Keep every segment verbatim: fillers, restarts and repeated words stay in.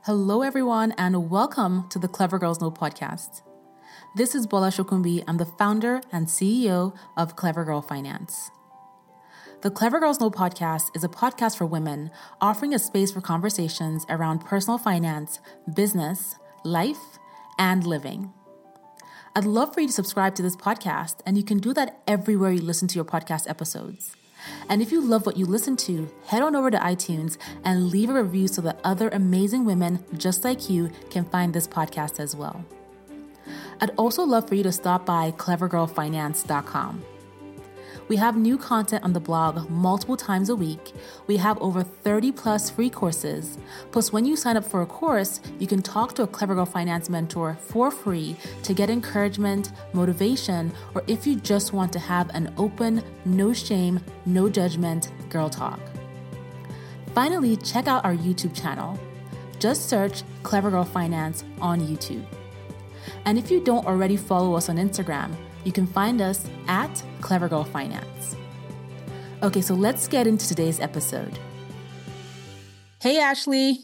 Hello, everyone, and welcome to the Clever Girls Know podcast. This is Bola Shokumbi. I'm the founder and C E O of Clever Girl Finance. The Clever Girls Know podcast is a podcast for women offering a space for conversations around personal finance, business, life, and living. I'd love for you to subscribe to this podcast, and you can do that everywhere you listen to your podcast episodes. And if you love what you listen to, head on over to iTunes and leave a review so that other amazing women just like you can find this podcast as well. I'd also love for you to stop by clever girl finance dot com. We have new content on the blog multiple times a week. We have over thirty plus free courses. Plus, when you sign up for a course, you can talk to a Clever Girl Finance mentor for free to get encouragement, motivation, or if you just want to have an open, no shame, no judgment girl talk. Finally, check out our YouTube channel. Just search Clever Girl Finance on YouTube. And if you don't already follow us on Instagram, you can find us at Clever Girl Finance. Okay, so let's get into today's episode. Hey, Ashley.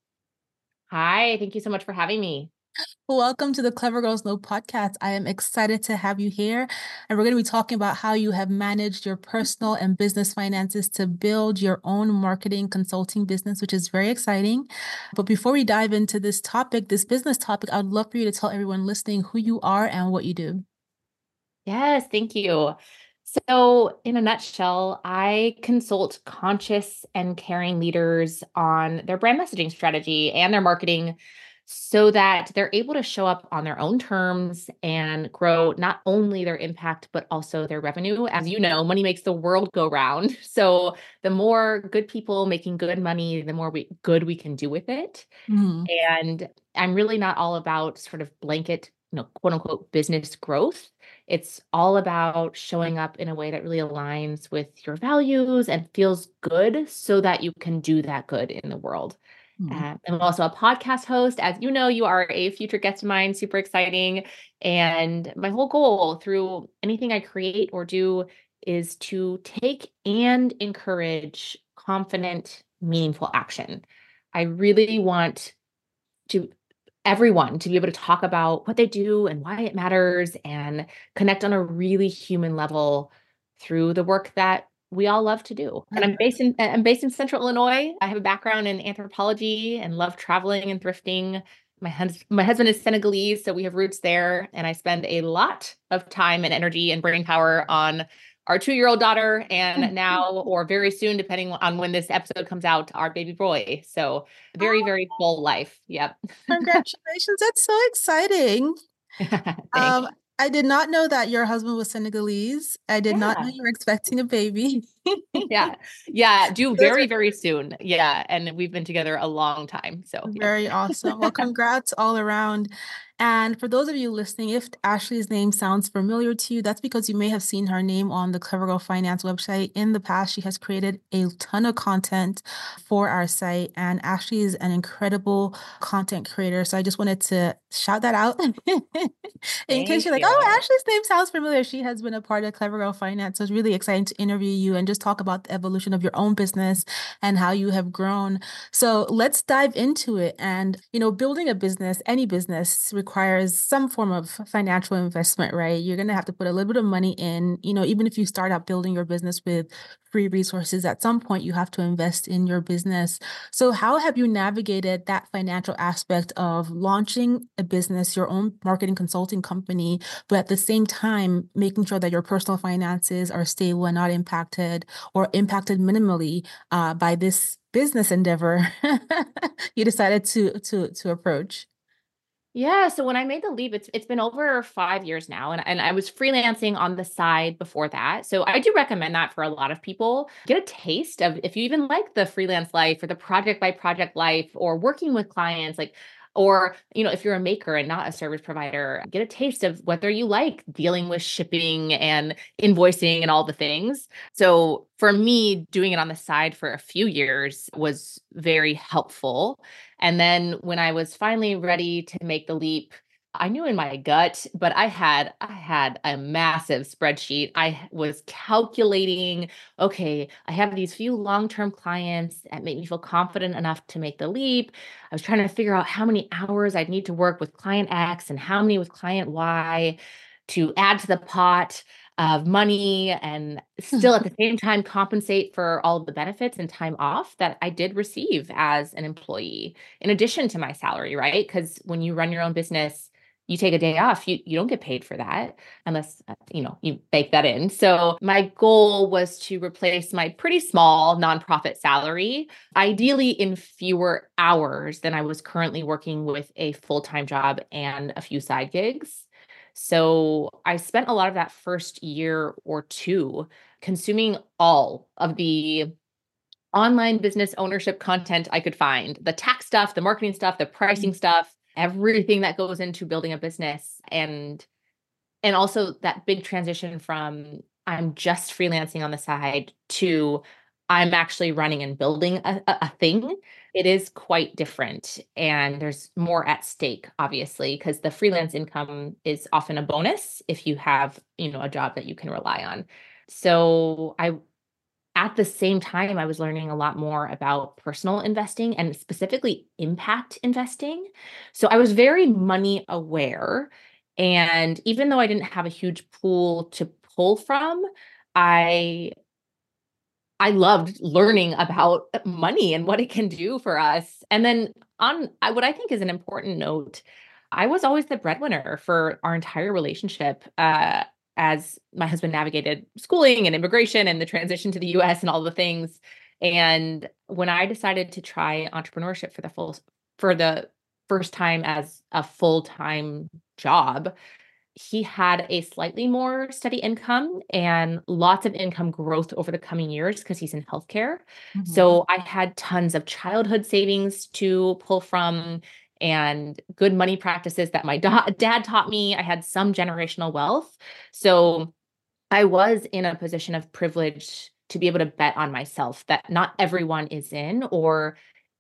Hi, thank you so much for having me. Welcome to the Clever Girls Know podcast. I am excited to have you here. And we're going to be talking about how you have managed your personal and business finances to build your own marketing consulting business, which is very exciting. But before we dive into this topic, this business topic, I'd love for you to tell everyone listening who you are and what you do. Yes, thank you. So, in a nutshell, I consult conscious and caring leaders on their brand messaging strategy and their marketing so that they're able to show up on their own terms and grow not only their impact, but also their revenue. As you know, money makes the world go round. So, the more good people making good money, the more we, good we can do with it. Mm-hmm. And I'm really not all about sort of blanket, you know, quote unquote, business growth. It's all about showing up in a way that really aligns with your values and feels good so that you can do that good in the world. Mm-hmm. Uh, I'm also a podcast host. As you know, you are a future guest of mine, super exciting. And my whole goal through anything I create or do is to take and encourage confident, meaningful action. I really want to everyone to be able to talk about what they do and why it matters and connect on a really human level through the work that we all love to do. And I'm based in I'm based in Central Illinois. I have a background in anthropology and love traveling and thrifting. My hus- my husband is Senegalese, so we have roots there, and I spend a lot of time and energy and brain power on our two-year-old daughter, and now, or very soon, depending on when this episode comes out, our baby boy. So very, very full life. Yep. Congratulations. That's so exciting. Um, I did not know that your husband was Senegalese. I did Yeah. not know you were expecting a baby. yeah. Yeah. Due very, very soon. Yeah. And we've been together a long time. So very yeah. awesome. Well, congrats all around. And for those of you listening, if Ashley's name sounds familiar to you, that's because you may have seen her name on the Clever Girl Finance website. In the past, she has created a ton of content for our site, and Ashley is an incredible content creator. So I just wanted to shout that out. In case you're like, you. oh, Ashley's name sounds familiar. She has been a part of Clever Girl Finance. So it's really exciting to interview you and just talk about the evolution of your own business and how you have grown. So let's dive into it. And, you know, building a business, any business requires some form of financial investment, right? You're going to have to put a little bit of money in, you know, even if you start out building your business with free resources, at some point you have to invest in your business. So how have you navigated that financial aspect of launching a business, your own marketing consulting company, but at the same time, making sure that your personal finances are stable and not impacted or impacted minimally uh, by this business endeavor you decided to to to approach? Yeah. So when I made the leap, it's it's been over five years now. And, and I was freelancing on the side before that. So I do recommend that for a lot of people. Get a taste of if you even like the freelance life or the project by project life or working with clients, like or, you know, if you're a maker and not a service provider, get a taste of whether you like dealing with shipping and invoicing and all the things. So for me, doing it on the side for a few years was very helpful. And then when I was finally ready to make the leap, I knew in my gut, but I had I had a massive spreadsheet. I was calculating, okay, I have these few long-term clients that make me feel confident enough to make the leap. I was trying to figure out how many hours I'd need to work with client X and how many with client Y to add to the pot of money and still at the same time compensate for all of the benefits and time off that I did receive as an employee in addition to my salary, right? Because when you run your own business, you take a day off, you, you don't get paid for that unless, uh, you know, you bake that in. So my goal was to replace my pretty small nonprofit salary, ideally in fewer hours than I was currently working with a full-time job and a few side gigs. So I spent a lot of that first year or two consuming all of the online business ownership content I could find, the tax stuff, the marketing stuff, the pricing stuff, everything that goes into building a business. And and also that big transition from I'm just freelancing on the side to I'm actually running and building a, a, a thing. It is quite different. And there's more at stake, obviously, because the freelance income is often a bonus if you have, you know, a job that you can rely on. So I at the same time, I was learning a lot more about personal investing and specifically impact investing. So I was very money aware. And even though I didn't have a huge pool to pull from, I I loved learning about money and what it can do for us. And then on I, what I think is an important note, I was always the breadwinner for our entire relationship. Uh, as my husband navigated schooling and immigration and the transition to the U S and all the things. And when I decided to try entrepreneurship for the full for the first time as a full-time job, he had a slightly more steady income and lots of income growth over the coming years because he's in healthcare. Mhm. So I had tons of childhood savings to pull from and good money practices that my da- dad taught me. I had some generational wealth. So I was in a position of privilege to be able to bet on myself that not everyone is in, or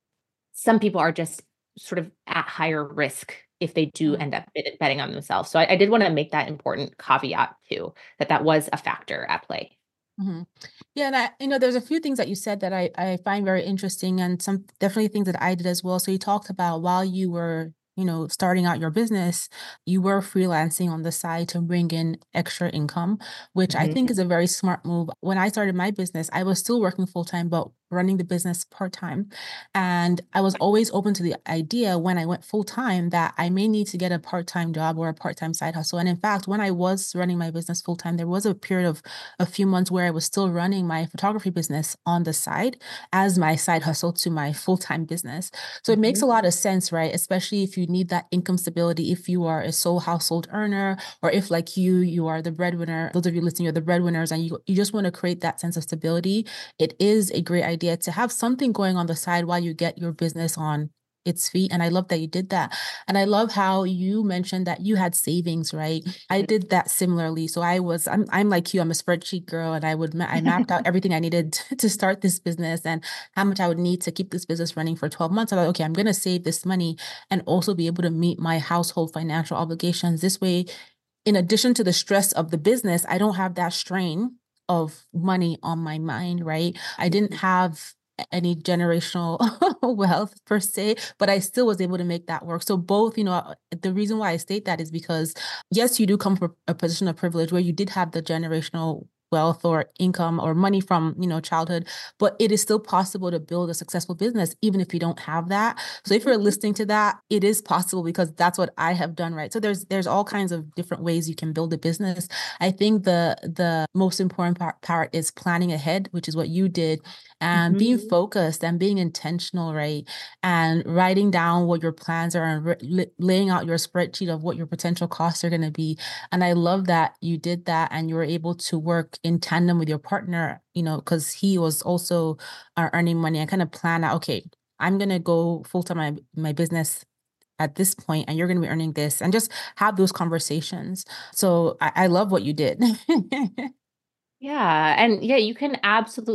some people are just sort of at higher risk if they do Mhm. end up bet- betting on themselves. So I, I did want to make that important caveat too, that that was a factor at play. Mhm. Yeah, and I, you know, there's a few things that you said that I I find very interesting, and some definitely things that I did as well. So you talked about while you were, you know, starting out your business, you were freelancing on the side to bring in extra income, which I think Mhm. is a very smart move. When I started my business, I was still working full time, but running the business part time. And I was always open to the idea when I went full time that I may need to get a part time job or a part time side hustle. And in fact, when I was running my business full time, there was a period of a few months where I was still running my photography business on the side as my side hustle to my full-time business. So it makes Mhm. a lot of sense, right? Especially if you need that income stability, if you are a sole household earner, or if like you, you are the breadwinner, those of you listening, you're the breadwinners and you, you just want to create that sense of stability. It is a great idea to have something going on the side while you get your business on its feet. And I love that you did that. And I love how you mentioned that you had savings, right? I did that similarly. So I was, I'm, I'm like you, I'm a spreadsheet girl, and I would, ma- I mapped out everything I needed to, to start this business and how much I would need to keep this business running for twelve months. I'm like, okay, I'm going to save this money and also be able to meet my household financial obligations. This way, in addition to the stress of the business, I don't have that strain of money on my mind, right? I didn't have any generational wealth per se, but I still was able to make that work. So both, you know, the reason why I state that is because yes, you do come from a position of privilege where you did have the generational wealth or income or money from, you know, childhood, but it is still possible to build a successful business even if you don't have that. So if you're listening to that, it is possible because that's what I have done, right? So there's there's all kinds of different ways you can build a business. I think the the most important part, part is planning ahead, which is what you did, and Mhm. being focused and being intentional, right? And writing down what your plans are and re- laying out your spreadsheet of what your potential costs are going to be. And I love that you did that and you were able to work in tandem with your partner, you know, because he was also uh, earning money and kind of plan out, okay, I'm going to go full time my, my business at this point and you're going to be earning this and just have those conversations. So I, I love what you did. Yeah. And yeah, you can absolutely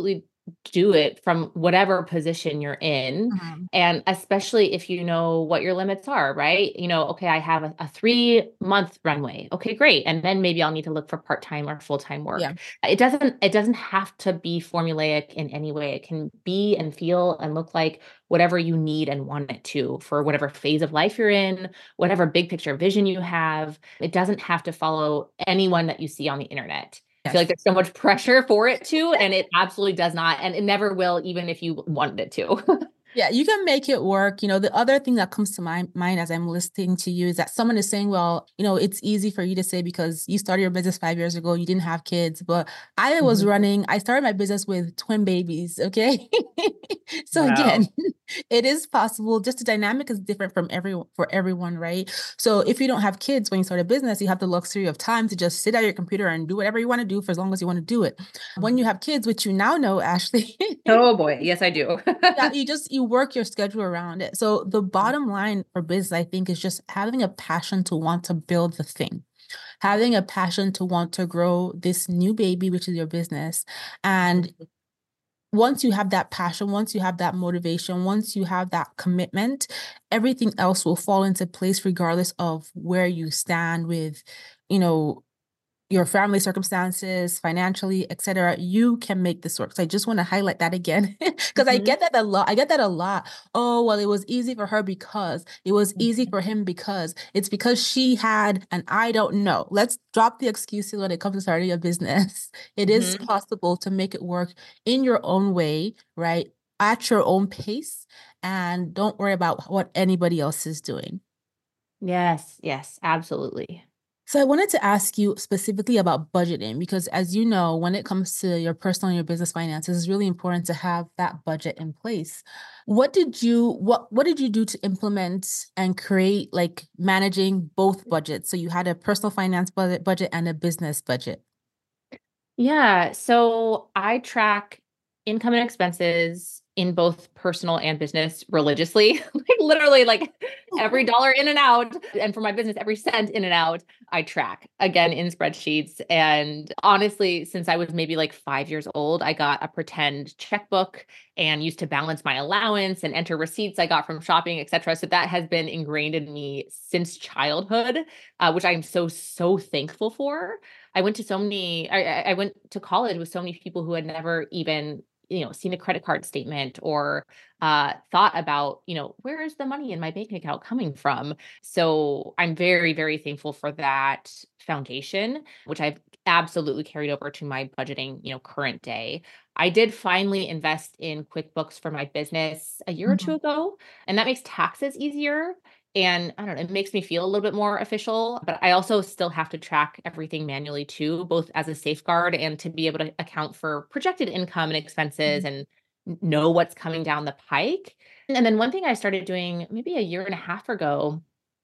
do it from whatever position you're in. Mhm. And especially if you know what your limits are, right? You know, okay, I have a, a three month runway. Okay, great. And then maybe I'll need to look for part-time or full-time Yeah. work. It doesn't, it doesn't have to be formulaic in any way. It can be and feel and look like whatever you need and want it to for whatever phase of life you're in, whatever big picture vision you have. It doesn't have to follow anyone that you see on the internet. I feel like Yes. there's so much pressure for it to, and it absolutely does not. And it never will, even if you wanted it to. Yeah, you can make it work. You know, the other thing that comes to my mind as I'm listening to you is that someone is saying, well, you know, it's easy for you to say because you started your business five years ago, you didn't have kids, but I was Mhm. running, I started my business with twin babies. Okay. So Wow. again, it is possible. Just the dynamic is different from everyone for everyone, right? So if you don't have kids when you start a business, you have the luxury of time to just sit at your computer and do whatever you want to do for as long as you want to do it. When you have kids, which you now know, Ashley, Oh boy. Yes, I do. yeah, you just you work your schedule around it. So the bottom line for business, I think, is just having a passion to want to build the thing, having a passion to want to grow this new baby, which is your business. And once you have that passion, once you have that motivation, once you have that commitment, everything else will fall into place regardless of where you stand with, you know, your family circumstances, financially, et cetera, you can make this work. So I just want to highlight that again because I Mhm. get that a lot. I get that a lot. Oh, well, it was easy for her because it was easy Mhm. for him because it's because she had, and I don't know. Let's drop the excuses when it comes to starting a business. It is Mhm. possible to make it work in your own way, right? At your own pace, and don't worry about what anybody else is doing. Yes, yes, absolutely. So I wanted to ask you specifically about budgeting because as you know, when it comes to your personal and your business finances, it's really important to have that budget in place. What did you what what did you do to implement and create like managing both budgets? So you had a personal finance budget budget and a business budget. Yeah. So I track income and expenses in both personal and business religiously, like literally like every dollar in and out. And for my business, every cent in and out, I track again in spreadsheets. And honestly, since I was maybe like five years old, I got a pretend checkbook and used to balance my allowance and enter receipts I got from shopping, et cetera. So that has been ingrained in me since childhood, uh, which I'm so, so thankful for. I went to so many, I, I went to college with so many people who had never even, you know, seen a credit card statement or uh, thought about, you know, where is the money in my bank account coming from? So I'm very, very thankful for that foundation, which I've absolutely carried over to my budgeting, you know, current day. I did finally invest in QuickBooks for my business a year or two Mhm. ago, and that makes taxes easier. And I don't know, it makes me feel a little bit more official, but I also still have to track everything manually too, both as a safeguard and to be able to account for projected income and expenses and n- know what's coming down the pike. And then one thing I started doing maybe a year and a half ago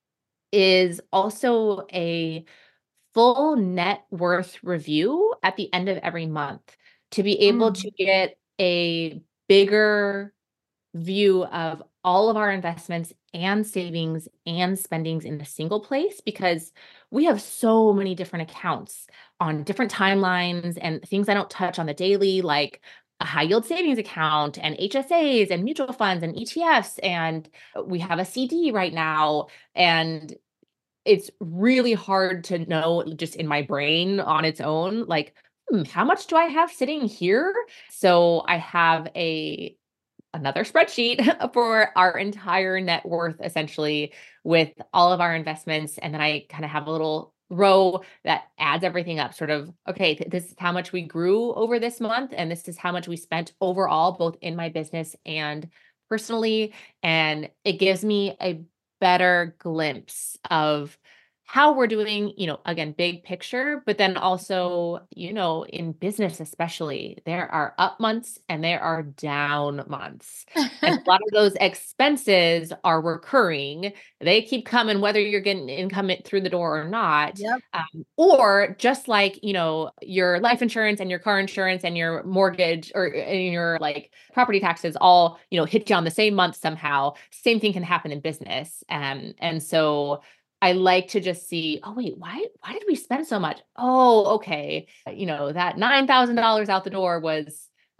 is also a full net worth review at the end of every month to be able to Mm. get a bigger view of all of our investments and savings and spendings in a single place because we have so many different accounts on different timelines and things I don't touch on the daily, like a high yield savings account and H S As and mutual funds and E T Fs. And we have a C D right now. And it's really hard to know just in my brain on its own, like, hmm, how much do I have sitting here? So I have a another spreadsheet for our entire net worth essentially with all of our investments. And then I kind of have a little row that adds everything up sort of, okay, th- this is how much we grew over this month. And this is how much we spent overall, both in my business and personally. And it gives me a better glimpse of how we're doing, you know, again, big picture, but then also, you know, in business, especially, there are up months and there are down months. And a lot of those expenses are recurring. They keep coming, whether you're getting income it- through the door or not. Yep. Um, or just like, you know, your life insurance and your car insurance and your mortgage or and your like property taxes all, you know, hit you on the same month somehow. Same thing can happen in business. Um, and so I like to just see, oh wait, why why did we spend so much? Oh, okay. You know, that nine thousand dollars out the door was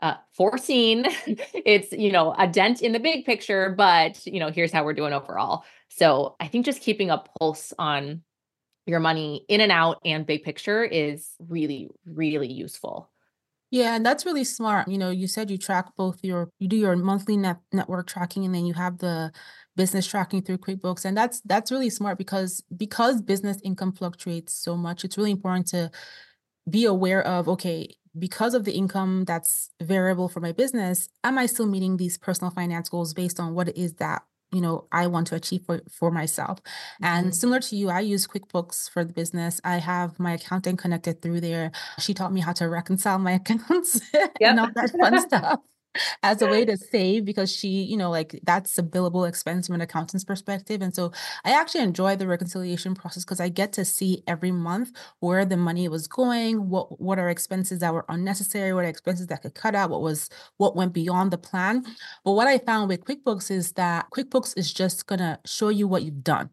uh, foreseen. It's, you know, a dent in the big picture, but, you know, here's how we're doing overall. So I think just keeping a pulse on your money in and out and big picture is really, really useful. Yeah, and that's really smart. You know, you said you track both your, you do your monthly net network tracking, and then you have the business tracking through QuickBooks. And that's that's really smart because because business income fluctuates so much, it's really important to be aware of, okay, because of the income that's variable for my business, am I still meeting these personal finance goals based on what it is that, you know, I want to achieve for, for myself? And Mhm. similar to you, I use QuickBooks for the business. I have my accountant connected through there. She taught me how to reconcile my accounts and Yep. all that fun stuff as a way to save, because she, you know, like that's a billable expense from an accountant's perspective. And so I actually enjoy the reconciliation process because I get to see every month where the money was going, what what are expenses that were unnecessary, what are expenses that could cut out, what was what went beyond the plan. But what I found with QuickBooks is that QuickBooks is just gonna show you what you've done.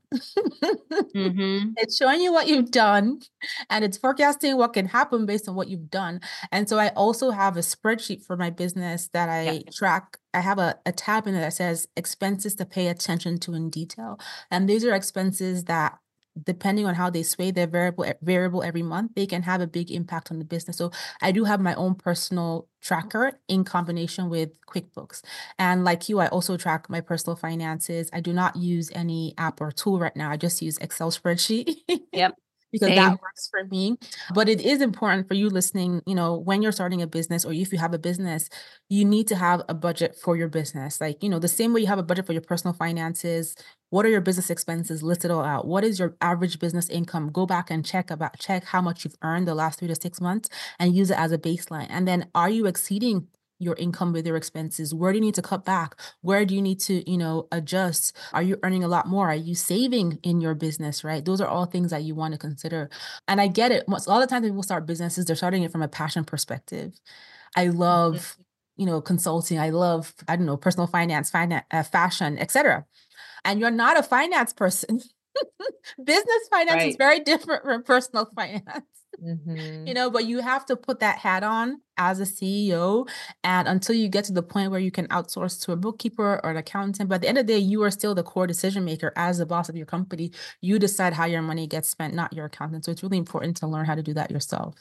hmm It's showing you what you've done, and it's forecasting what can happen based on what you've done. And so I also have a spreadsheet for my business that Yeah. I track. I have a, a tab in it that says expenses to pay attention to in detail. And these are expenses that, depending on how they sway, they're variable variable every month. They can have a big impact on the business. So I do have my own personal tracker in combination with QuickBooks. And like you, I also track my personal finances. I do not use any app or tool right now. I just use Excel spreadsheet Yep. because that Same. works for me. But it is important for you listening, you know, when you're starting a business, or if you have a business, you need to have a budget for your business. Like, you know, the same way you have a budget for your personal finances, what are your business expenses? List it all out. What is your average business income? Go back and check about check how much you've earned the last three to six months and use it as a baseline. And then, are you exceeding your income with your expenses? Where do you need to cut back? Where do you need to, you know, adjust? Are you earning a lot more? Are you saving in your business, right? Those are all things that you want to consider. And I get it. Most, a lot of times people start businesses, they're starting it from a passion perspective. I Mhm. love, you know, consulting. I love, I don't know, personal finance, finance, uh, fashion, et cetera. And you're not a finance person. Business finance is Right. very different from personal finance. You hmm know, but you have to put that hat on as a C E O. And until you get to the point where you can outsource to a bookkeeper or an accountant, but at the end of the day, you are still the core decision maker as the boss of your company. You decide how your money gets spent, not your accountant. So it's really important to learn how to do that yourself.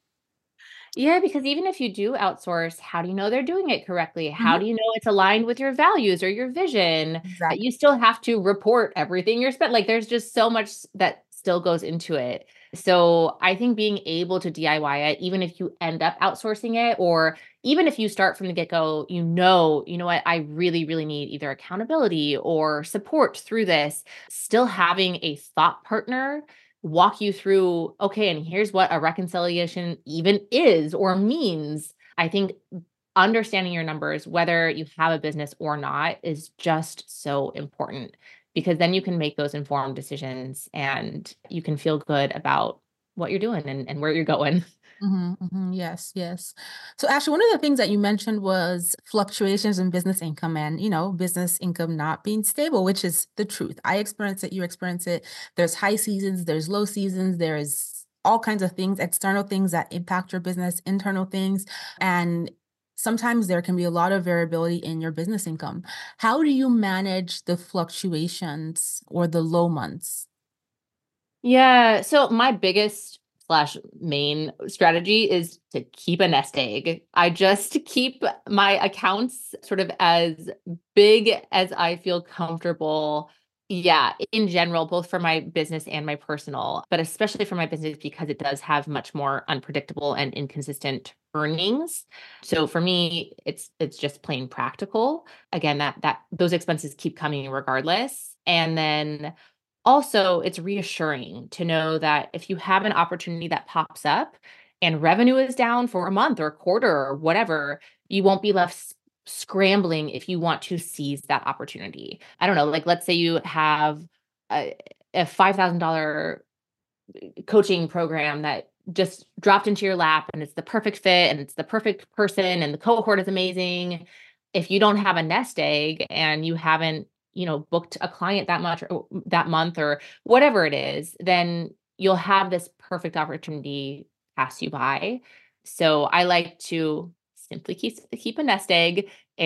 Yeah, because even if you do outsource, how do you know they're doing it correctly? How Mhm. do you know it's aligned with your values or your vision? Uh, Exactly. You still have to report everything you're spent. Like there's just so much that still goes into it. So I think being able to D I Y it, even if you end up outsourcing it, or even if you start from the get-go, you know, you know what, I really, really need either accountability or support through this, still having a thought partner walk you through, okay, and here's what a reconciliation even is or means. I think understanding your numbers, whether you have a business or not, is just so important because then you can make those informed decisions and you can feel good about what you're doing and, and where you're going. Mhm, mhm. Yes, yes. So Ashley, one of the things that you mentioned was fluctuations in business income and, you know, business income not being stable, which is the truth. I experience it, you experience it. There's high seasons, there's low seasons, there's all kinds of things, external things that impact your business, internal things. And sometimes there can be a lot of variability in your business income. How do you manage the fluctuations or the low months? Yeah. So my biggest slash main strategy is to keep a nest egg. I just keep my accounts sort of as big as I feel comfortable. Yeah, in general, both for my business and my personal, but especially for my business because it does have much more unpredictable and inconsistent earnings. So for me, it's it's just plain practical. Again, that that those expenses keep coming regardless. And then also, it's reassuring to know that if you have an opportunity that pops up and revenue is down for a month or a quarter or whatever, you won't be left s- scrambling if you want to seize that opportunity. I don't know, like let's say you have a, a five thousand dollars coaching program that just dropped into your lap and it's the perfect fit and it's the perfect person and the cohort is amazing. If you don't have a nest egg and you haven't, you know, booked a client that much or that month or whatever it is, then you'll have this perfect opportunity pass you by. So I like to simply keep, keep a nest egg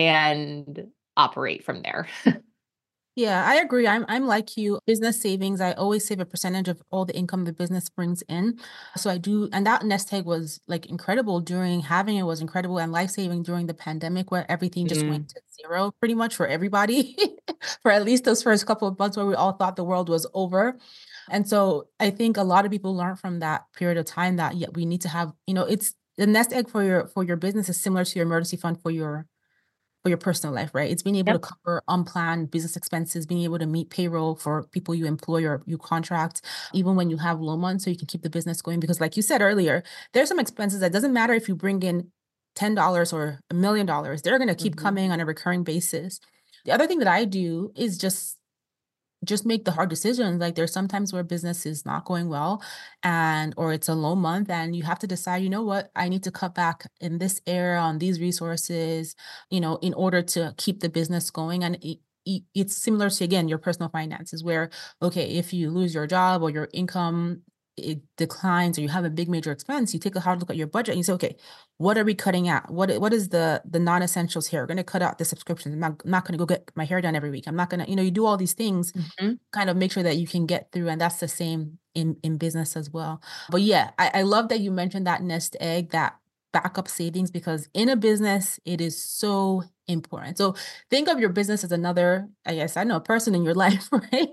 and operate from there. Yeah, I agree. I'm I'm like you. Business savings, I always save a percentage of all the income the business brings in. So I do, and that nest egg was like incredible during having it was incredible and life-saving during the pandemic where everything just went Mm. to zero pretty much for everybody for at least those first couple of months where we all thought the world was over. And so I think a lot of people learned from that period of time that yeah, we need to have, you know, it's the nest egg for your for your business is similar to your emergency fund for your for your personal life, right? It's being able to Yep. cover unplanned business expenses, being able to meet payroll for people you employ or you contract, even when you have low months, so you can keep the business going. Because like you said earlier, there's some expenses that doesn't matter if you bring in ten dollars or a million dollars, they're going to keep Mm-hmm. coming on a recurring basis. The other thing that I do is just just make the hard decisions. Like there's sometimes where business is not going well and or it's a low month and you have to decide, you know what, I need to cut back in this area on these resources, you know, in order to keep the business going. And it, it- it's similar to again your personal finances where okay, if you lose your job or your income it declines or you have a big major expense, you take a hard look at your budget and you say, okay, what are we cutting out? What what is the the non-essentials here? We're going to cut out the subscriptions. I'm not, I'm not going to go get my hair done every week. I'm not going to, you know, you do all these things Mm-hmm. kind of make sure that you can get through. And that's the same in, in business as well. But yeah, I, I love that you mentioned that nest egg, that backup savings, because in a business, it is so important. So think of your business as another, I guess, I know, person in your life, right?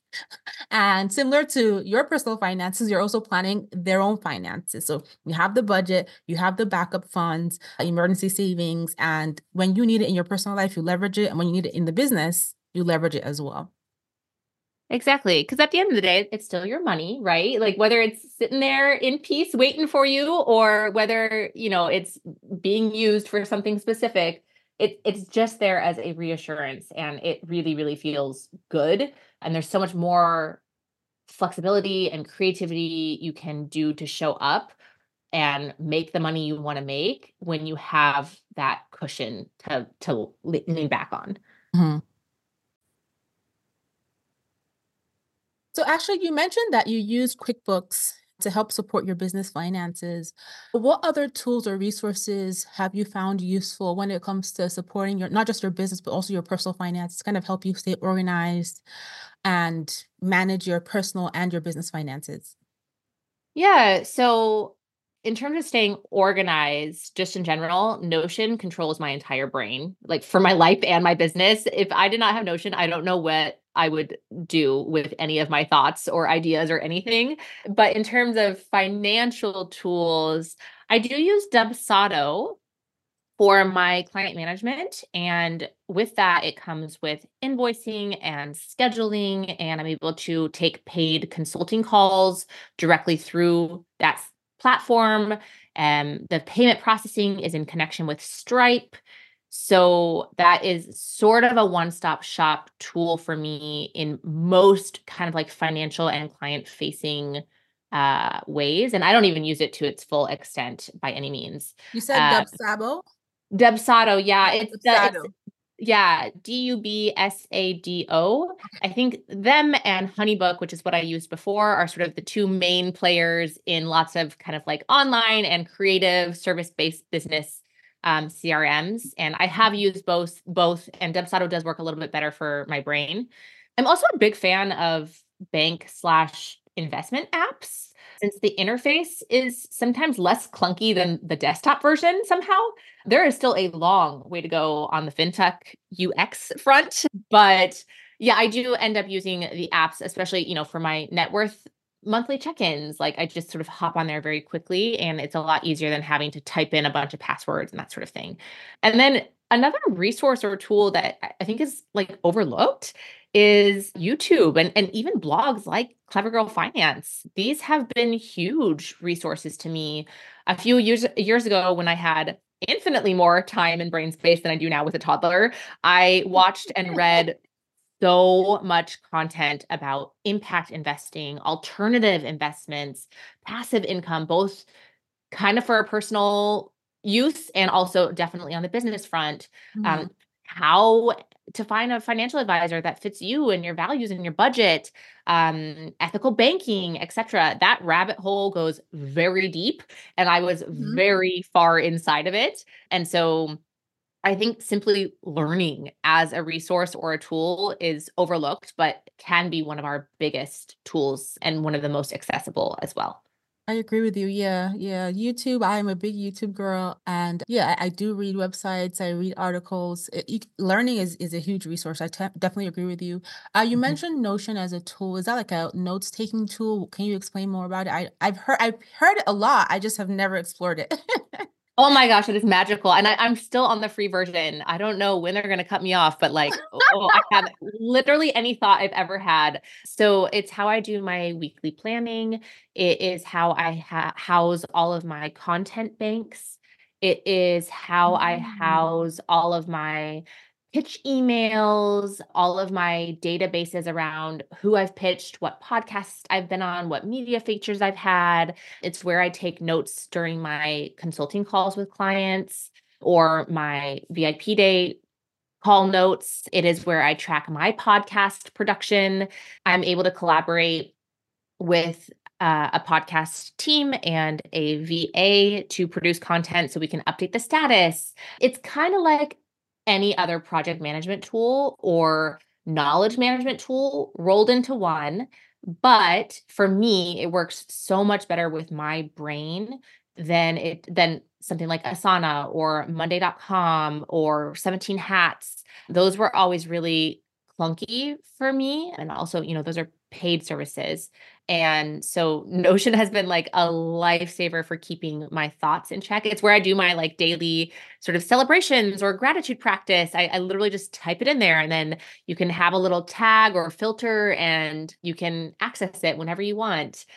And similar to your personal finances, you're also planning their own finances. So you have the budget, you have the backup funds, emergency savings, and when you need it in your personal life, you leverage it. And when you need it in the business, you leverage it as well. Exactly. Because at the end of the day, it's still your money, right? Like whether it's sitting there in peace waiting for you or whether, you know, it's being used for something specific, it, it's just there as a reassurance and it really, really feels good. And there's so much more flexibility and creativity you can do to show up and make the money you want to make when you have that cushion to, to lean back on. Mhm. So actually, you mentioned that you use QuickBooks to help support your business finances. What other tools or resources have you found useful when it comes to supporting your not just your business, but also your personal finance to kind of help you stay organized and manage your personal and your business finances? Yeah. So, in terms of staying organized, just in general, Notion controls my entire brain, like for my life and my business. If I did not have Notion, I don't know what I would do with any of my thoughts or ideas or anything. But in terms of financial tools, I do use Dubsado for my client management. And with that, it comes with invoicing and scheduling, and I'm able to take paid consulting calls directly through that s- platform. And the payment processing is in connection with Stripe. So that is sort of a one-stop shop tool for me in most kind of like financial and client facing uh ways. And I don't even use it to its full extent by any means. You said Uh, Dubsado? Dubsado, yeah, it's the it's Dubsado. yeah, D U B S A D O. I think them and Honeybook, which is what I used before, are sort of the two main players in lots of kind of like online and creative service-based business um, C R Ms. And I have used both both, and Dubsado does work a little bit better for my brain. I'm also a big fan of bank slash investment apps since the interface is sometimes less clunky than the desktop version somehow. There is still a long way to go on the fintech U X front, but yeah, I do end up using the apps, especially, you know, for my net worth monthly check-ins. Like I just sort of hop on there very quickly and it's a lot easier than having to type in a bunch of passwords and that sort of thing. And then another resource or tool that I I think is like overlooked is YouTube and, and even blogs like Clever Girl Finance. These have been huge resources to me. A few years years ago when I had infinitely more time and brain space than I do now with a toddler, I watched and read so much content about impact investing, alternative investments, passive income, both kind of for personal use and also definitely on the business front. Um, Mhm. how to find a financial advisor that fits you and your values and your budget, um, ethical banking, et cetera. That rabbit hole goes very deep, and I was Mm-hmm. very far inside of it. And so I think simply learning as a resource or a tool is overlooked, but can be one of our biggest tools and one of the most accessible as well. I agree with you. Yeah, yeah. YouTube, I am a big YouTube girl, and yeah, I, I do read websites. I read articles. It, you, learning is is a huge resource. I te- definitely agree with you. Uh, you Mhm. mentioned Notion as a tool. Is that like a notes taking tool? Can you explain more about it? I I've heard I've heard it a lot. I just have never explored it. Oh my gosh, it is magical. And I, I'm still on the free version. I don't know when they're going to cut me off, but like, oh, oh, I have literally any thought I've ever had. So it's how I do my weekly planning. It is how I ha- house all of my content banks. It is how I Mm. house all of my pitch emails, all of my databases around who I've pitched, what podcasts I've been on, what media features I've had. It's where I take notes during my consulting calls with clients or my V I P day call notes. It is where I track my podcast production. I'm able to collaborate with uh, a podcast team and a V A to produce content so we can update the status. It's kind of like any other project management tool or knowledge management tool rolled into one. But for me, it works so much better with my brain than it than something like Asana or Monday dot com or seventeen Hats. Those were always really clunky for me. And also, you know, those are paid services. And so Notion has been like a lifesaver for keeping my thoughts in check. It's where I do my like daily sort of celebrations or gratitude practice. I, I literally just type it in there, and then you can have a little tag or filter and you can access it whenever you want.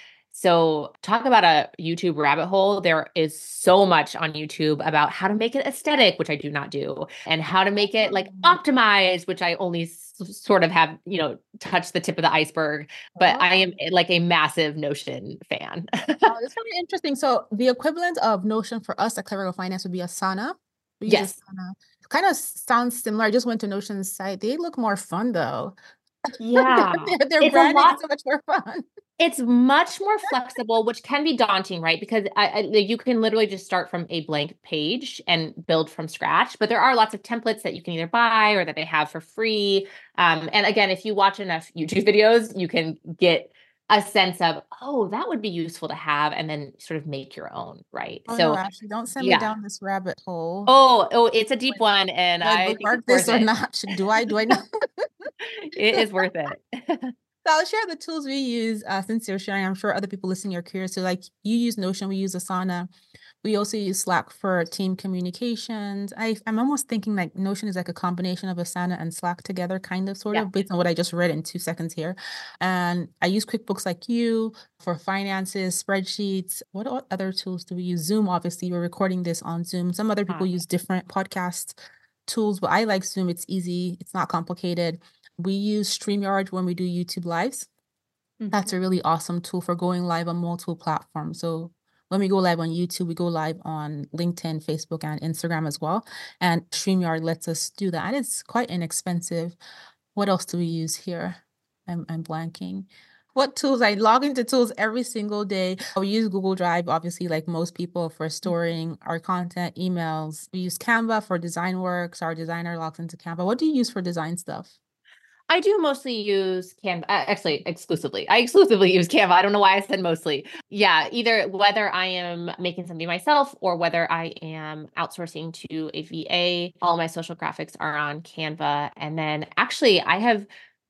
So talk about a YouTube rabbit hole. There is so much on YouTube about how to make it aesthetic, which I do not do, and how to make it like optimized, which I only s- sort of have, you know, touched the tip of the iceberg. But Oh. I am like a massive Notion fan. Oh, that's very interesting. So the equivalent of Notion for us at Clever Girl Finance would be Asana. We use Yes. Asana. Kind of sounds similar. I just went to Notion's site. They look more fun though. Yeah. Their, their It's a branding lot. is so much more fun. It's much more flexible, which can be daunting, right? Because I, I, you can literally just start from a blank page and build from scratch. But there are lots of templates that you can either buy or that they have for free. Um, and again, if you watch enough YouTube videos, you can get a sense of, oh, that would be useful to have, and then sort of make your own, right? Oh no, So, Ashley, don't send me yeah. down this rabbit hole. Oh, oh, it's a deep Wait, one, and do I I think bookmark it's worth this or it. not? Should- Do I? Do I not? It is worth it. So I'll share the tools we use uh, since you're sharing. I'm sure other people listening are curious. So like you use Notion, we use Asana. We also use Slack for team communications. I, I'm almost thinking like Notion is like a combination of Asana and Slack together, kind of, sort Yeah. of, based on what I just read in two seconds here. And I use QuickBooks like you for finances, spreadsheets. What o- other tools do we use? Zoom, obviously, we're recording this on Zoom. Some other people Uh, use different podcast tools, but I like Zoom. It's easy, it's not complicated. We use StreamYard when we do YouTube lives. That's a mhm. really awesome tool for going live on multiple platforms. So when we go live on YouTube, we go live on LinkedIn, Facebook, and Instagram as well. And StreamYard lets us do that. And it's quite inexpensive. What else do we use here? I'm, I'm blanking. What tools? I log into tools every single day. We use Google Drive, obviously, like most people, for storing our content, emails. We use Canva for design works. Our designer logs into Canva. What do you use for design stuff? I do mostly use Canva. Uh, actually, exclusively. I exclusively use Canva. I don't know why I said mostly. Yeah, either whether I am making something myself or whether I am outsourcing to a V A, all my social graphics are on Canva. And then actually, I have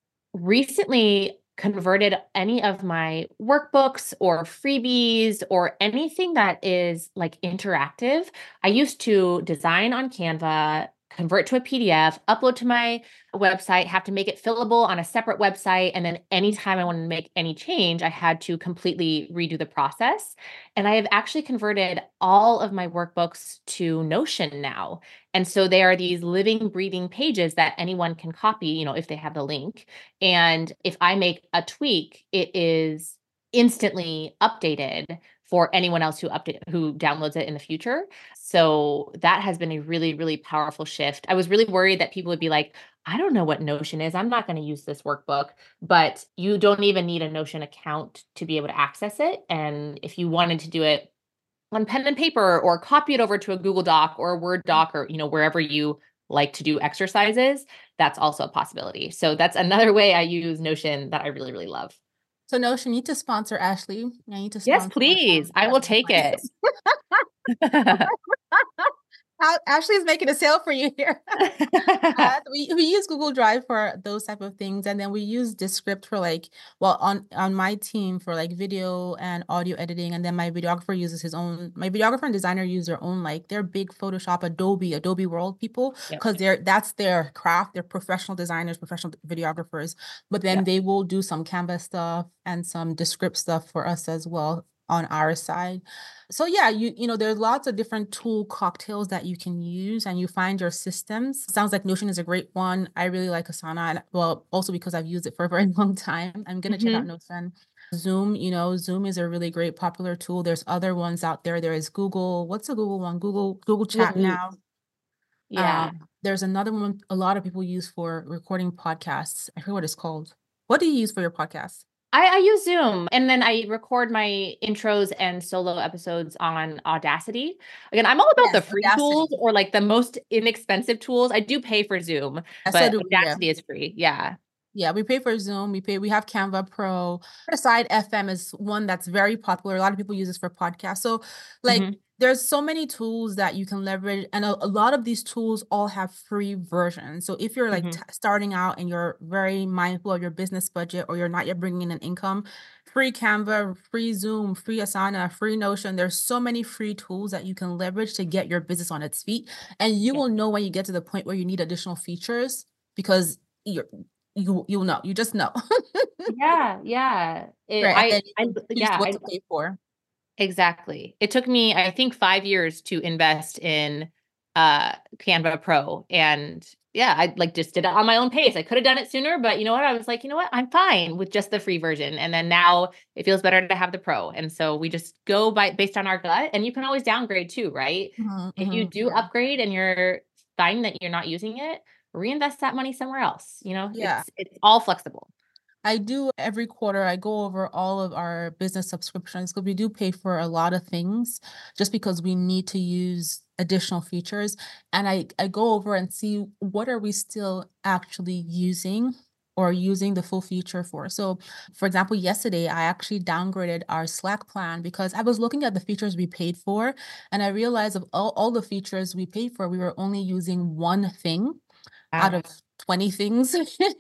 recently converted any of my workbooks or freebies or anything that is like interactive. I used to design on Canva, convert to a P D F, upload to my website, have to make it fillable on a separate website. And then anytime I wanted to make any change, I had to completely redo the process. And I have actually converted all of my workbooks to Notion now. And so they are these living, breathing pages that anyone can copy, you know, if they have the link. And if I make a tweak, it is instantly updated for anyone else who update who downloads it in the future. So that has been a really, really powerful shift. I was really worried that people would be like, I don't know what Notion is. I'm not going to use this workbook, but you don't even need a Notion account to be able to access it. And if you wanted to do it on pen and paper or copy it over to a Google Doc or a Word doc or, you know, wherever you like to do exercises, that's also a possibility. So that's another way I use Notion that I really, really love. So Notion, you need to sponsor Ashley. I need to Yes, sponsor. please. Um, I will take it. Ashley is making a sale for you here. uh, we, we use Google Drive for those type of things. And then we use Descript for like, well, on, on my team for like video and audio editing. And then my videographer uses his own, my videographer and designer use their own, like they're big Photoshop, Adobe, Adobe World people, because yep. they're, that's their craft. They're professional designers, professional videographers, but then yep. they will do some Canva stuff and some Descript stuff for us as well on our side. So yeah, you you know, there's lots of different tool cocktails that you can use and you find your systems. Sounds like Notion is a great one. I really like Asana. And well, also because I've used it for a very long time. I'm going to mm-hmm. check out Notion. Zoom, you know, Zoom is a really great popular tool. There's other ones out there. There is Google. What's the Google one? Google, Google Chat Google now. Yeah. Um, there's another one a lot of people use for recording podcasts. I forget what it's called. What do you use for your podcast? I, I use Zoom, and then I record my intros and solo episodes on Audacity. Again, I'm all about yes, the free Audacity. tools or like the most inexpensive tools. I do pay for Zoom, That's but so Audacity we, yeah. is free. Yeah. Yeah, we pay for Zoom. We pay. We have Canva Pro. Aside, F M is one that's very popular. A lot of people use this for podcasts. So, like, mm-hmm. there's so many tools that you can leverage, and a, a lot of these tools all have free versions. So, if you're like mm-hmm. t- starting out and you're very mindful of your business budget, or you're not yet bringing in an income, free Canva, free Zoom, free Asana, free Notion. There's so many free tools that you can leverage to get your business on its feet, and you yeah. will know when you get to the point where you need additional features because you're. You you'll know. You just know. yeah, yeah. It, right. I, I yeah. What I, to pay for? Exactly. It took me, I think, five years to invest in uh, Canva Pro, and yeah, I like just did it on my own pace. I could have done it sooner, but you know what? I was like, you know what? I'm fine with just the free version, and then now it feels better to have the Pro. And so we just go by based on our gut, and you can always downgrade too, right? Mm-hmm, if you do yeah. upgrade and you're finding that you're not using it, reinvest that money somewhere else. You know, yeah. it's it's all flexible. I do every quarter. I go over all of our business subscriptions because we do pay for a lot of things just because we need to use additional features. And I, I go over and see what are we still actually using or using the full feature for. So, for example, yesterday, I actually downgraded our Slack plan because I was looking at the features we paid for, and I realized of all, all the features we paid for, we were only using one thing out of twenty things.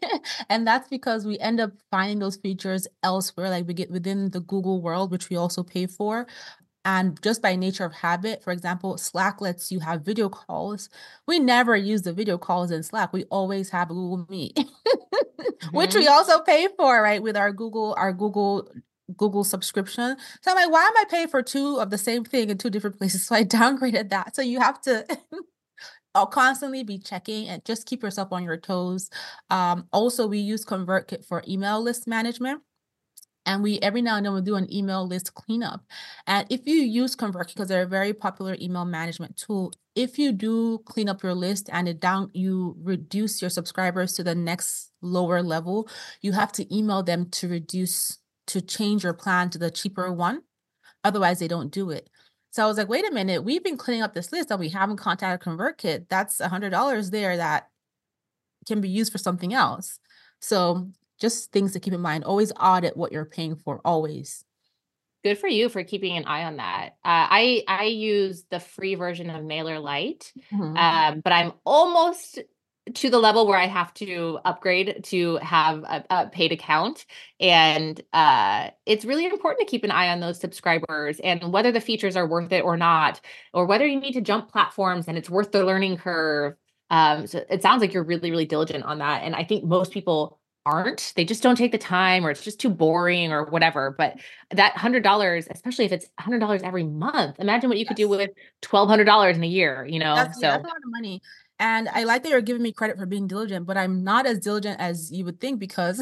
And that's because we end up finding those features elsewhere, like we get within the Google world, which we also pay for. And just by nature of habit, for example, Slack lets you have video calls. We never use the video calls in Slack. We always have Google Meet, mm-hmm. which we also pay for, right? With our Google, our Google Google subscription. So I'm like, why am I paying for two of the same thing in two different places? So I downgraded that. So you have to I'll constantly be checking and just keep yourself on your toes. Um, also, we use ConvertKit for email list management. And we every now and then we'll do an email list cleanup. And if you use ConvertKit, because they're a very popular email management tool, if you do clean up your list and it down, you reduce your subscribers to the next lower level, you have to email them to reduce, to change your plan to the cheaper one. Otherwise, they don't do it. So I was like, wait a minute, we've been cleaning up this list and we haven't contacted ConvertKit. That's one hundred dollars there that can be used for something else. So just things to keep in mind. Always audit what you're paying for, always. Good for you for keeping an eye on that. Uh, I I use the free version of MailerLite, mm-hmm. um, but I'm almost to the level where I have to upgrade to have a, a paid account. And uh, it's really important to keep an eye on those subscribers and whether the features are worth it or not, or whether you need to jump platforms and it's worth the learning curve. Um, so it sounds like you're really, really diligent on that. And I think most people aren't. They just don't take the time, or it's just too boring or whatever. But that one hundred dollars, especially if it's one hundred dollars every month, imagine what you yes. could do with twelve hundred dollars in a year, you know? That's, so yeah, that's a lot of money. And I like that you're giving me credit for being diligent, but I'm not as diligent as you would think because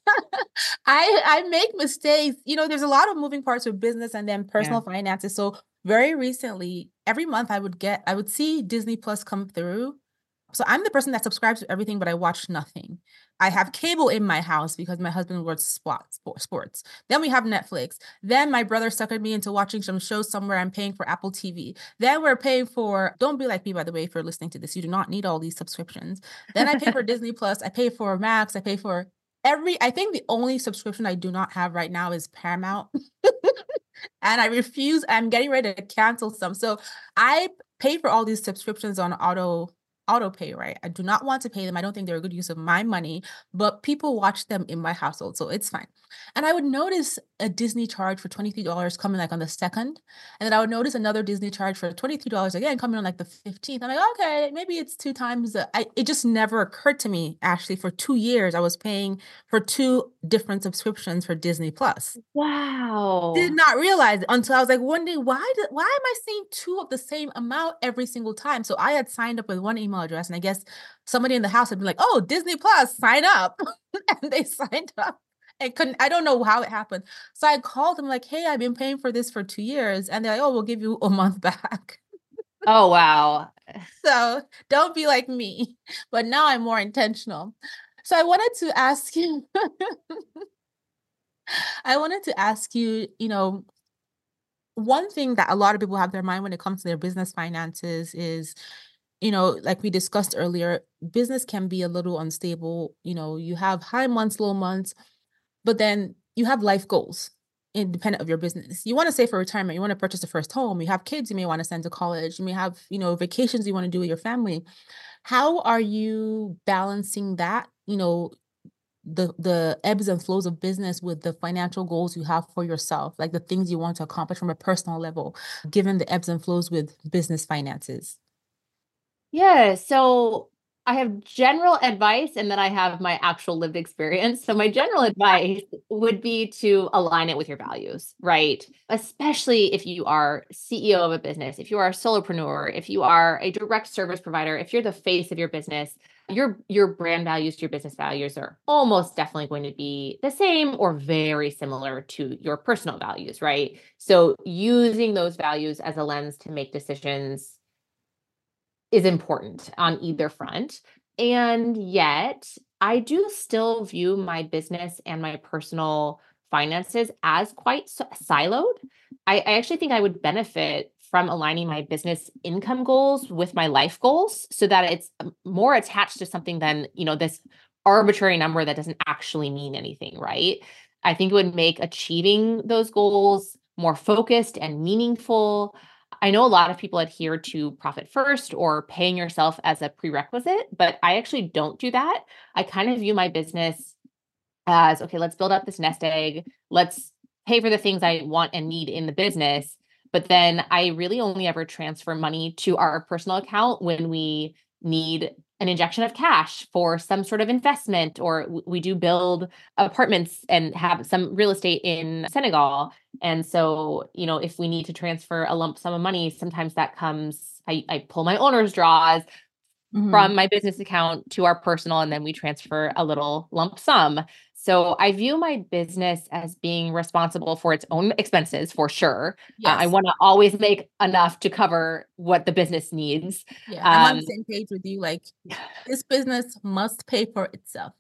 I I make mistakes. You know, there's a lot of moving parts with business and then personal yeah. finances. So very recently, every month I would get, I would see Disney Plus come through So I'm the person that subscribes to everything, but I watch nothing. I have cable in my house because my husband watches sports. sports. Then we have Netflix. Then my brother suckered me into watching some shows somewhere. I'm paying for Apple T V. Then we're paying for, don't be like me, by the way, for listening to this. You do not need all these subscriptions. Then I pay for Disney Plus. I pay for Max. I pay for every, I think the only subscription I do not have right now is Paramount. And I refuse, I'm getting ready to cancel some. So I pay for all these subscriptions on auto auto pay, right? I do not want to pay them. I don't think they're a good use of my money, but people watch them in my household, so it's fine. And I would notice a Disney charge for twenty-three dollars coming like on the second, and then I would notice another Disney charge for twenty-three dollars again coming on like the fifteenth. I'm like, okay, maybe it's two times. The, I, it just never occurred to me, actually, for two years, I was paying for two different subscriptions for Disney Plus. Wow. Did not realize it until I was like wondering why did why am I seeing two of the same amount every single time? So I had signed up with one email address, and I guess somebody in the house had been like, "Oh, Disney Plus, sign up," and they signed up. And couldn't I don't know how it happened. So I called them like, "Hey, I've been paying for this for two years," and they're like, "Oh, we'll give you a month back." Oh, wow. So don't be like me. But now I'm more intentional. So I wanted to ask you. I wanted to ask you, you know, one thing that a lot of people have in their mind when it comes to their business finances is, you know, like we discussed earlier, business can be a little unstable. You know, you have high months, low months, but then you have life goals independent of your business. You want to save for retirement, you want to purchase a first home, you have kids you may want to send to college, you may have, you know, vacations you want to do with your family. How are you balancing that, you know, the the ebbs and flows of business with the financial goals you have for yourself, like the things you want to accomplish from a personal level, given the ebbs and flows with business finances? Yeah. So I have general advice and then I have my actual lived experience. So my general advice would be to align it with your values, right? Especially if you are C E O of a business, if you are a solopreneur, if you are a direct service provider, if you're the face of your business, your your brand values, your business values are almost definitely going to be the same or very similar to your personal values, right? So using those values as a lens to make decisions is important on either front. And yet, I do still view my business and my personal finances as quite siloed. I, I actually think I would benefit from aligning my business income goals with my life goals so that it's more attached to something than, you know, this arbitrary number that doesn't actually mean anything, right? I think it would make achieving those goals more focused and meaningful. I know a lot of people adhere to profit first or paying yourself as a prerequisite, but I actually don't do that. I kind of view my business as, okay, let's build up this nest egg. Let's pay for the things I want and need in the business. But then I really only ever transfer money to our personal account when we need an injection of cash for some sort of investment, or we do build apartments and have some real estate in Senegal. And so, you know, if we need to transfer a lump sum of money, sometimes that comes, I, I pull my owner's draws mm-hmm. from my business account to our personal, and then we transfer a little lump sum. So I view my business as being responsible for its own expenses, for sure. Yes. Uh, I want to always make enough to cover what the business needs. Yeah, I'm um, on the same page with you. Like, this business must pay for itself.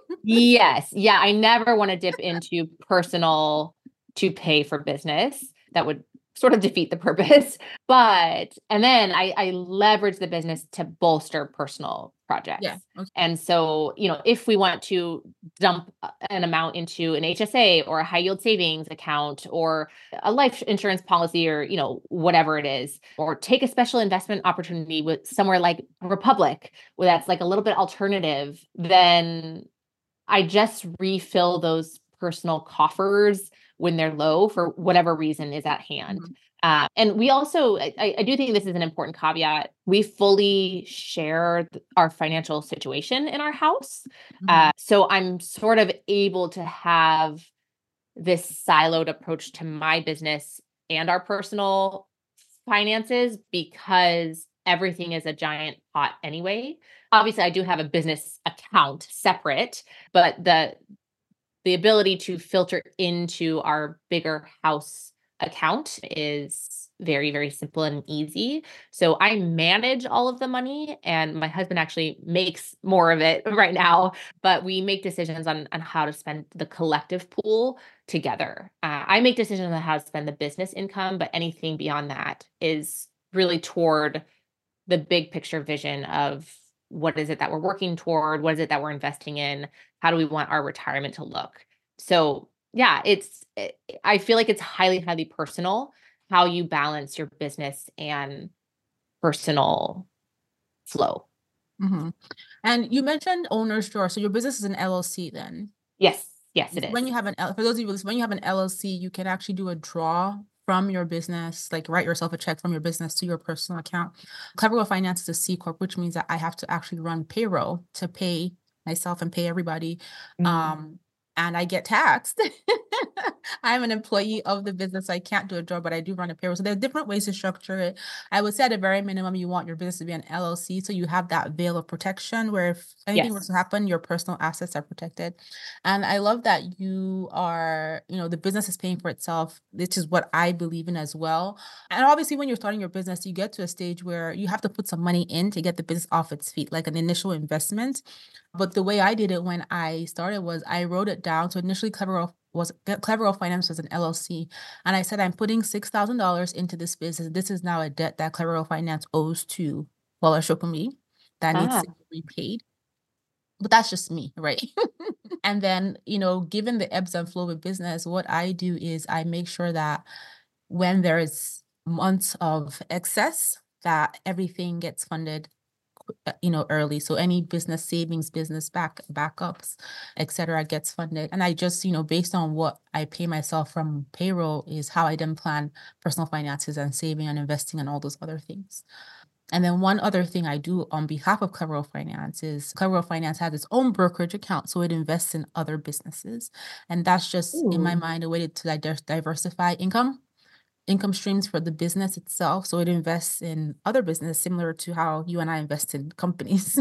Yes. Yeah. I never want to dip into personal to pay for business. That would sort of defeat the purpose. But, and then I, I leverage the business to bolster personal projects. Yeah. Okay. And so, you know, if we want to dump an amount into an H S A or a high yield savings account or a life insurance policy or, you know, whatever it is, or take a special investment opportunity with somewhere like Republic, where that's like a little bit alternative, then I just refill those personal coffers when they're low for whatever reason is at hand. Mm-hmm. Uh, and we also, I, I do think this is an important caveat. We fully share our financial situation in our house. Mm-hmm. Uh, so I'm sort of able to have this siloed approach to my business and our personal finances because everything is a giant pot anyway. Obviously, I do have a business account separate, but the the ability to filter into our bigger house account is very, very simple and easy. So I manage all of the money, and my husband actually makes more of it right now, but we make decisions on, on how to spend the collective pool together. Uh, I make decisions on how to spend the business income, but anything beyond that is really toward the big picture vision of what is it that we're working toward? What is it that we're investing in? How do we want our retirement to look? So yeah, it's, it, I feel like it's highly, highly personal how you balance your business and personal flow. Mm-hmm. And you mentioned owner's drawer. So your business is an L L C then? Yes. Yes, it is. When you have an, for those of you, when you have an L L C, you can actually do a draw from your business, like write yourself a check from your business to your personal account. CleverGirl Finance is a C Corp, which means that I have to actually run payroll to pay myself and pay everybody. Mm. Um, and I get taxed. I'm an employee of the business, so I can't do a draw, but I do run a payroll. So there are different ways to structure it. I would say at a very minimum, you want your business to be an L L C, so you have that veil of protection where if anything yes. were to happen, your personal assets are protected. And I love that you are, you know, the business is paying for itself, which is what I believe in as well. And obviously, when you're starting your business, you get to a stage where you have to put some money in to get the business off its feet, like an initial investment. But the way I did it when I started was I wrote it down. So initially, CleverGirl was CleverGirl Finance was an L L C, and I said I'm putting six thousand dollars into this business. This is now a debt that CleverGirl Finance owes to Bola Shokunbi that ah. needs to be repaid. But that's just me, right? And then, you know, given the ebbs and flow of business, what I do is I make sure that when there is months of excess, that everything gets funded, you know, early. So any business savings, business back backups, et cetera, gets funded. And I just, you know, based on what I pay myself from payroll is how I then plan personal finances and saving and investing and all those other things. And then one other thing I do on behalf of CleverGirl Finance is CleverGirl Finance has its own brokerage account, so it invests in other businesses. And that's just, Ooh. in my mind, a way to diversify income. income streams for the business itself. So it invests in other business similar to how you and I invest in companies.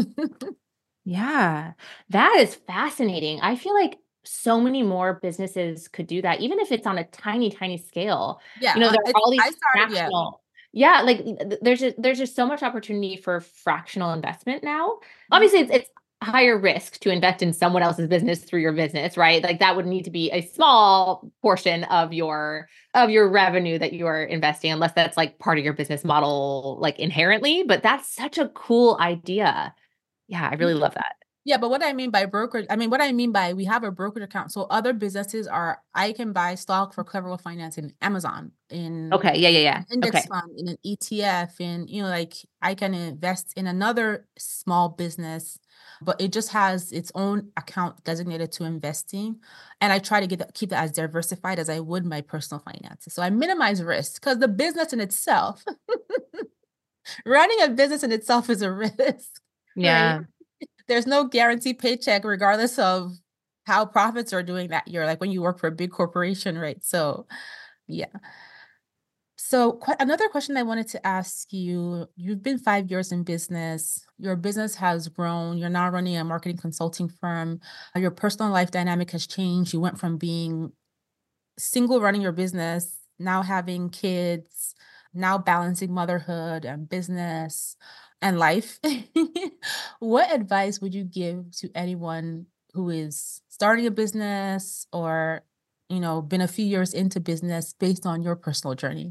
Yeah, that is fascinating. I feel like so many more businesses could do that, even if it's on a tiny, tiny scale. Yeah. You know, there are all these I started, fractional. Yeah. yeah, like there's just, there's just so much opportunity for fractional investment now. Obviously, it's, it's higher risk to invest in someone else's business through your business, right? Like that would need to be a small portion of your of your revenue that you are investing, unless that's like part of your business model, like inherently. But that's such a cool idea. Yeah, I really love that. Yeah, but what I mean by brokerage, I mean, what I mean by we have a brokerage account. So other businesses are, I can buy stock for CleverGirl Finance in Amazon, in okay, yeah, yeah, yeah, index okay. fund, in an E T F, in, you know, like I can invest in another small business, but it just has its own account designated to investing. And I try to get that, keep that as diversified as I would my personal finances. So I minimize risk because the business in itself, running a business in itself is a risk. Yeah. Right? There's no guaranteed paycheck regardless of how profits are doing that year, like when you work for a big corporation, right? So, yeah. So qu- another question I wanted to ask you, you've been five years in business, your business has grown, you're now running a marketing consulting firm, your personal life dynamic has changed. You went from being single running your business, now having kids, now balancing motherhood and business and life. What advice would you give to anyone who is starting a business or, you know, been a few years into business based on your personal journey?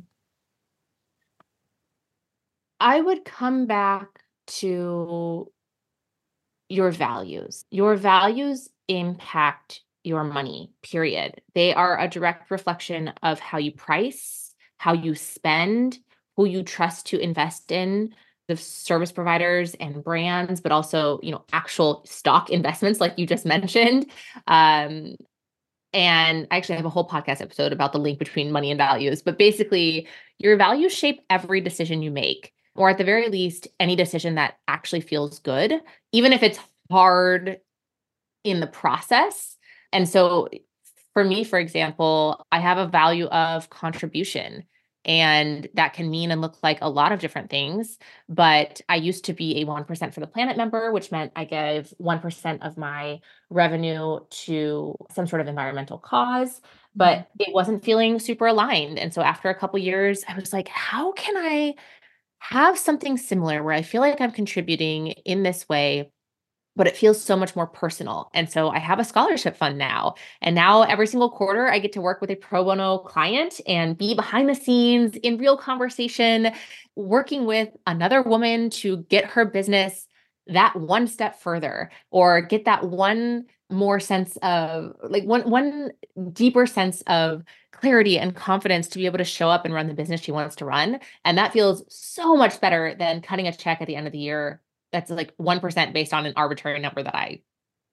I would come back to your values. Your values impact your money, period. They are a direct reflection of how you price, how you spend, who you trust to invest in, the service providers and brands, but also, you know, actual stock investments like you just mentioned. Um, and I actually have a whole podcast episode about the link between money and values, but basically your values shape every decision you make, or at the very least, any decision that actually feels good, even if it's hard in the process. And so for me, for example, I have a value of contribution, and that can mean and look like a lot of different things. But I used to be a one percent for the Planet member, which meant I gave one percent of my revenue to some sort of environmental cause. but it wasn't feeling super aligned. And so after a couple years, I was like, how can I have something similar where I feel like I'm contributing in this way, but it feels so much more personal? And so I have a scholarship fund now. And now every single quarter, I get to work with a pro bono client and be behind the scenes in real conversation, working with another woman to get her business that one step further, or get that one more sense of like one, one deeper sense of clarity and confidence to be able to show up and run the business she wants to run. And that feels so much better than cutting a check at the end of the year that's like one percent based on an arbitrary number that I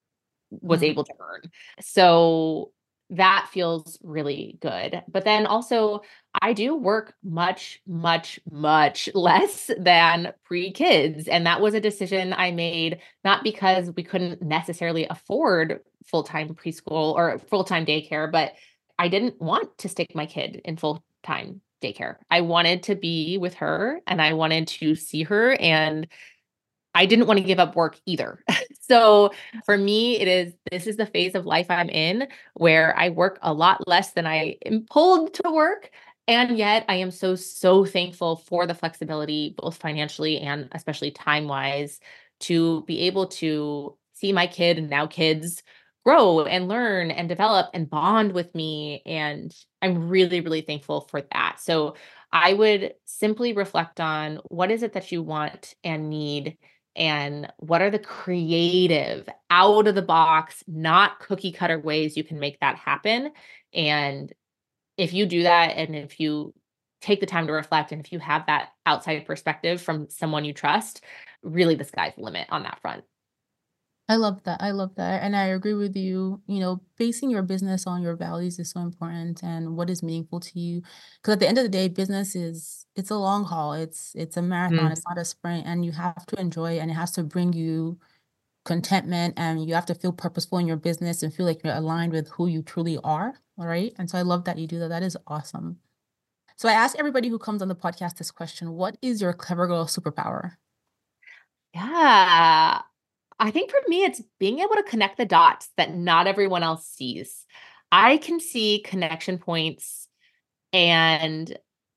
was Mm. able to earn. So that feels really good. But then also, I do work much, much, much less than pre-kids. And that was a decision I made, not because we couldn't necessarily afford full-time preschool or full-time daycare, but I didn't want to stick my kid in full-time daycare. I wanted to be with her and I wanted to see her, and I didn't want to give up work either. So for me, it is, this is the phase of life I'm in where I work a lot less than I am pulled to work. And yet I am so, so thankful for the flexibility, both financially and especially time-wise, to be able to see my kid and now kids grow and learn and develop and bond with me. And I'm really, really thankful for that. So I would simply reflect on, what is it that you want and need? And what are the creative, out of the box, not cookie cutter ways you can make that happen? And if you do that, and if you take the time to reflect, and if you have that outside perspective from someone you trust, really the sky's the limit on that front. I love that. I love that. And I agree with you. You know, basing your business on your values is so important, and what is meaningful to you. Because at the end of the day, business is, it's a long haul. It's it's a marathon. Mm. It's not a sprint, and you have to enjoy it, and it has to bring you contentment, and you have to feel purposeful in your business and feel like you're aligned with who you truly are. All right. And so I love that you do that. That is awesome. So I ask everybody who comes on the podcast this question: what is your clever girl superpower? Yeah. I think for me, it's being able to connect the dots that not everyone else sees. I can see connection points, and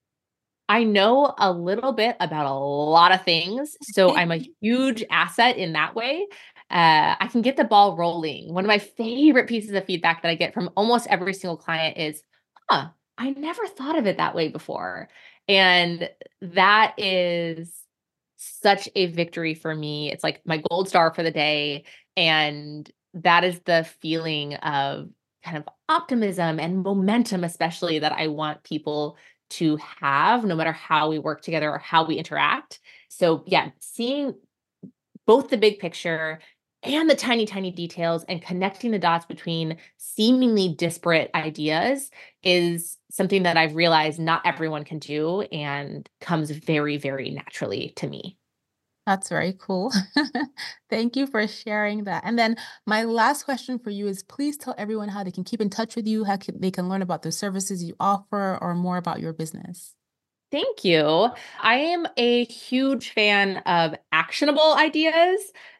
I know a little bit about a lot of things. So I'm a huge asset in that way. Uh, I can get the ball rolling. One of my favorite pieces of feedback that I get from almost every single client is, huh, I never thought of it that way before. And that is such a victory for me. It's like my gold star for the day. And that is the feeling of kind of optimism and momentum, especially, that I want people to have, no matter how we work together or how we interact. So yeah, seeing both the big picture and the tiny, tiny details and connecting the dots between seemingly disparate ideas is something that I've realized not everyone can do, and comes very, very naturally to me. That's very cool. Thank you for sharing that. And then my last question for you is, please tell everyone how they can keep in touch with you, how can, they can learn about the services you offer, or more about your business. Thank you. I am a huge fan of actionable ideas.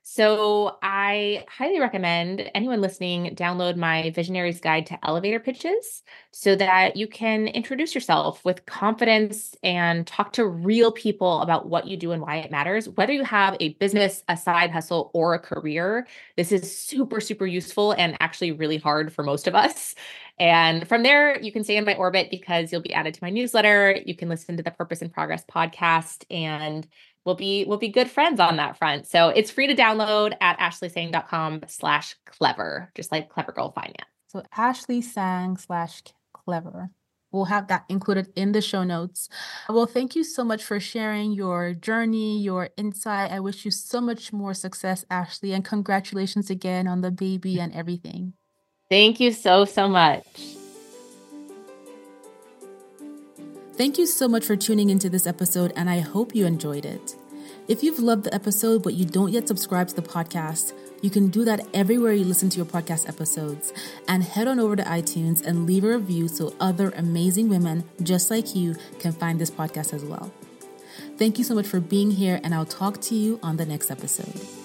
So I highly recommend anyone listening download my Visionary's Guide to Elevator Pitches, so that you can introduce yourself with confidence and talk to real people about what you do and why it matters. Whether you have a business, a side hustle, or a career, this is super, super useful, and actually really hard for most of us. And from there, you can stay in my orbit because you'll be added to my newsletter. You can listen to the Purpose in Progress podcast, and we'll be we'll be good friends on that front. So it's free to download at ashleysang.com slash clever, just like Clever Girl Finance. So Ashley Sang slash clever. We'll have that included in the show notes. Well, thank you so much for sharing your journey, your insight. I wish you so much more success, Ashley, and congratulations again on the baby and everything. Thank you so, so much. Thank you so much for tuning into this episode, and I hope you enjoyed it. If you've loved the episode but you don't yet subscribe to the podcast, you can do that everywhere you listen to your podcast episodes, and head on over to iTunes and leave a review so other amazing women just like you can find this podcast as well. Thank you so much for being here, and I'll talk to you on the next episode.